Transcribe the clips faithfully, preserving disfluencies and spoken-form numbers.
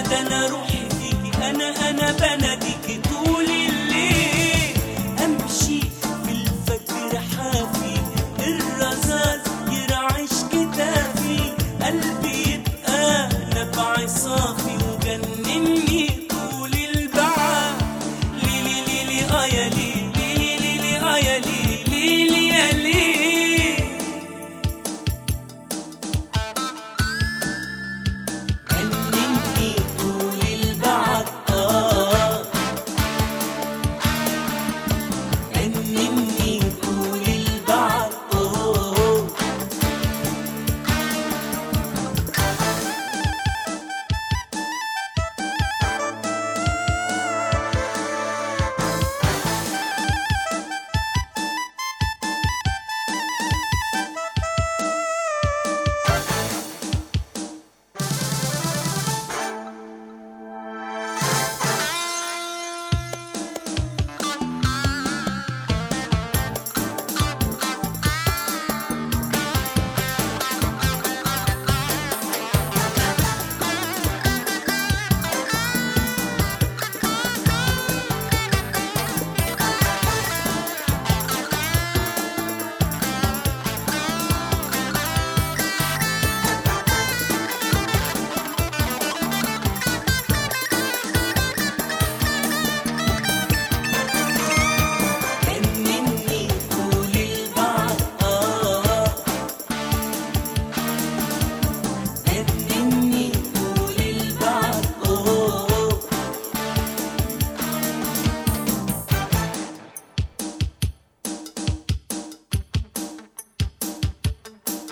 ده انا روحي فيكي، انا انا بناديكي طول الليل. امشي في الفجر حافي، الرذاذ يرعش كتافي، قلبي يبقى نبع صافي وجنني طول البعاد. ليلي ليلي اه يا ليلي، ليلي ليلي اه يا ليلي، ليلي يا ليلي.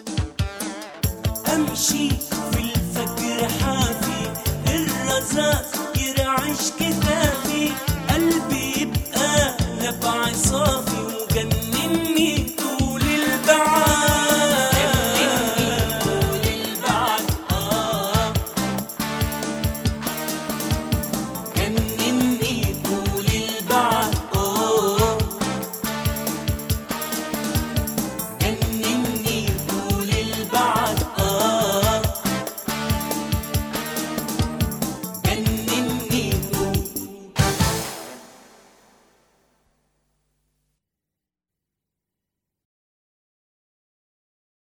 امشي في الفجر حافي، الرذاذ